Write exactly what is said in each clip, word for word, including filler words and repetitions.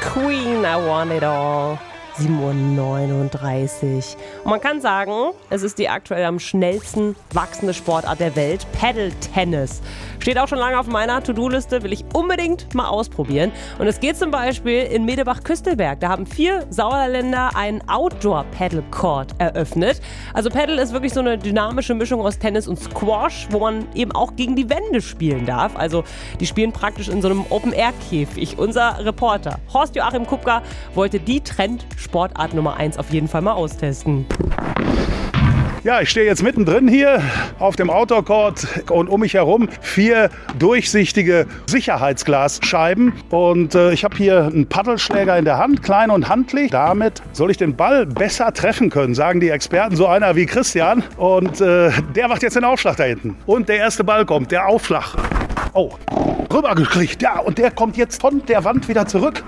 Queen, I want it all. sieben Uhr neununddreißig. Und man kann sagen, es ist die aktuell am schnellsten wachsende Sportart der Welt, Paddle-Tennis. Steht auch schon lange auf meiner To-Do-Liste, will ich unbedingt mal ausprobieren. Und es geht zum Beispiel in Medebach-Küstelberg. Da haben vier Sauerländer einen Outdoor-Paddle-Court eröffnet. Also Paddle ist wirklich so eine dynamische Mischung aus Tennis und Squash, wo man eben auch gegen die Wände spielen darf. Also die spielen praktisch in so einem Open-Air-Käfig. Unser Reporter Horst-Joachim Kupka wollte die Trend-Sportart Nummer eins auf jeden Fall mal austesten. Ja, ich stehe jetzt mittendrin hier auf dem Outdoor-Court und um mich herum vier durchsichtige Sicherheitsglasscheiben. Und äh, ich habe hier einen Paddelschläger in der Hand, klein und handlich. Damit soll ich den Ball besser treffen können, sagen die Experten. So einer wie Christian. Und äh, der macht jetzt den Aufschlag da hinten. Und der erste Ball kommt, der Aufschlag. Oh, rübergekriegt. Ja, und der kommt jetzt von der Wand wieder zurück.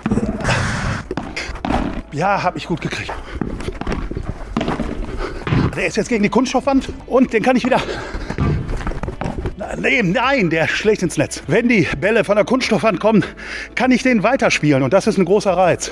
Ja, habe ich gut gekriegt. Der ist jetzt gegen die Kunststoffwand und den kann ich wieder... Nein, nein, der schlägt ins Netz. Wenn die Bälle von der Kunststoffwand kommen, kann ich den weiterspielen und das ist ein großer Reiz.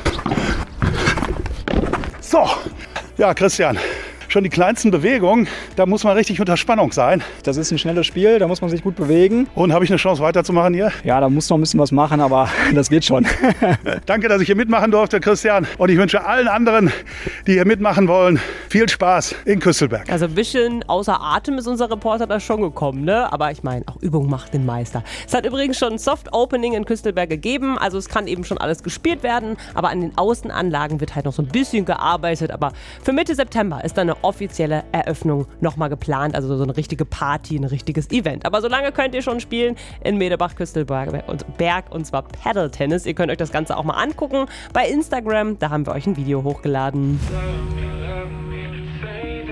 So, ja Christian, schon die kleinsten Bewegungen, da muss man richtig unter Spannung sein. Das ist ein schnelles Spiel, da muss man sich gut bewegen. Und habe ich eine Chance weiterzumachen hier? Ja, da muss noch ein bisschen was machen, aber das geht schon. Danke, dass ich hier mitmachen durfte, Christian. Und ich wünsche allen anderen, die hier mitmachen wollen, viel Spaß in Küstelberg. Also ein bisschen außer Atem ist unser Reporter da schon gekommen, ne? Aber ich meine, auch Übung macht den Meister. Es hat übrigens schon ein Soft-Opening in Küstelberg gegeben, also es kann eben schon alles gespielt werden, aber an den Außenanlagen wird halt noch so ein bisschen gearbeitet. Aber für Mitte September ist dann eine offizielle Eröffnung nochmal geplant, also so eine richtige Party, ein richtiges Event. Aber solange könnt ihr schon spielen in Medebach-Küstelberg und Berg, und zwar Paddle-Tennis. Ihr könnt euch das Ganze auch mal angucken bei Instagram, da haben wir euch ein Video hochgeladen.